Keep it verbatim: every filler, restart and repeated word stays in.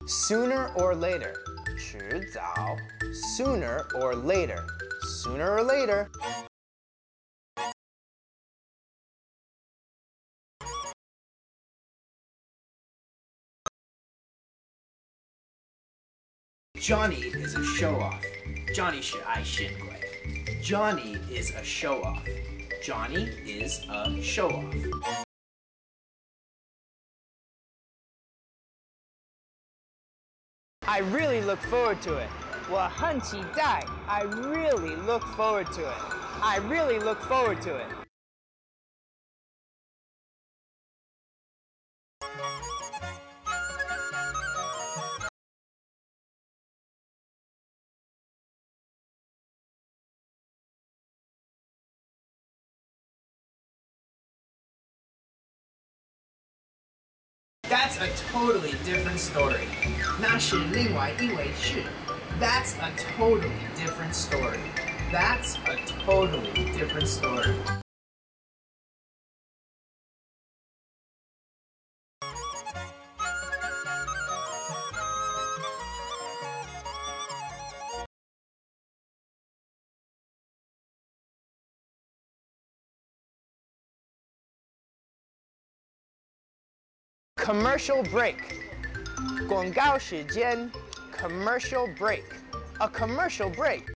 Sooner or later. 迟早 Sooner or later. Sooner or later. Johnny is a show-off. Johnny 是爱炫鬼. Johnny is a show-off. Johnny is a show-off. I really look forward to it. 我很期待 I really look forward to it. I really look forward to it. That's a totally different story. 那是另外一回事. That's a totally different story. That's a totally different story. Commercial break. 广告时间 Commercial break. A commercial break